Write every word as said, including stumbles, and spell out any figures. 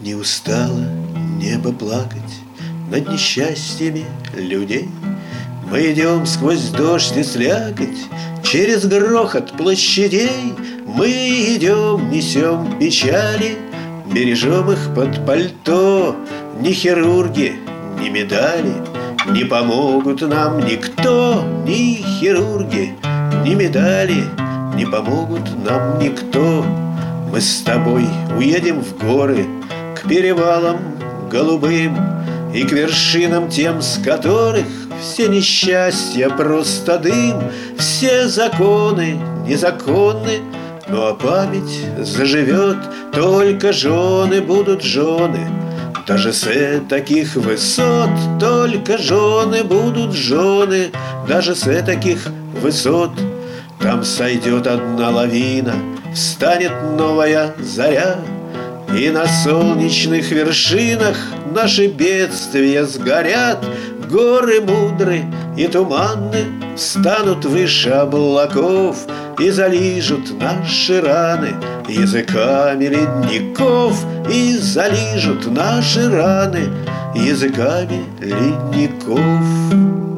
Не устало небо плакать над несчастьями людей. Мы идем сквозь дождь и слякоть, через грохот площадей. Мы идем, несем печали, бережем их под пальто. Ни хирурги, ни медали не помогут нам никто. Ни хирурги, ни медали не помогут нам никто. Мы с тобой уедем в горы, к перевалам голубым и к вершинам тем, с которых все несчастья просто дым. Все законы незаконны, ну а память заживет. Только жены будут жены, даже с таких высот. Только жены будут жены, даже с таких высот. Там сойдет одна лавина, встанет новая заря, и на солнечных вершинах наши бедствия сгорят. Горы мудры и туманны станут выше облаков и залижут наши раны языками ледников. И залижут наши раны языками ледников.